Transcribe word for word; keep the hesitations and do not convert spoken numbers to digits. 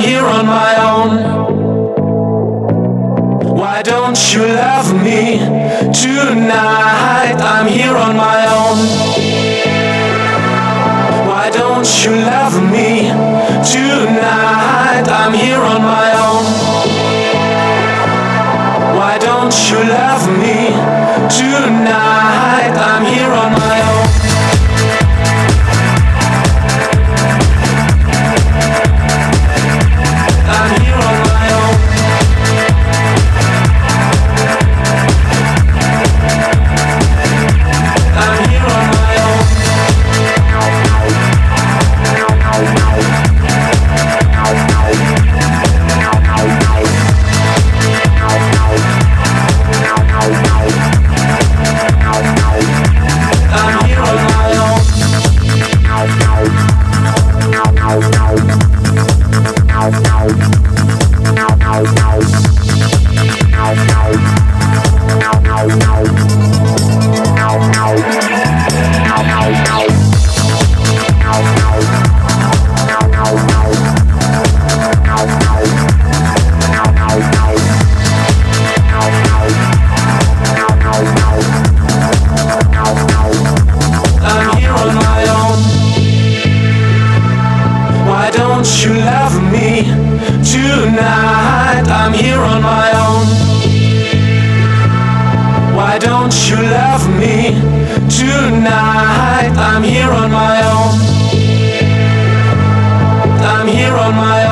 here on my own. Why don't you love me tonight? I'm here on my own. Why don't you love me tonight? I'm here on my own. Why don't you love me tonight? I'm here on my own. I'm here on my own. I'm here on my own. I'm here on my own. I'm here on my own. Why don't you love me tonight? I'm here on my own. Why don't you love me tonight? I'm here on my own. I'm here on my own.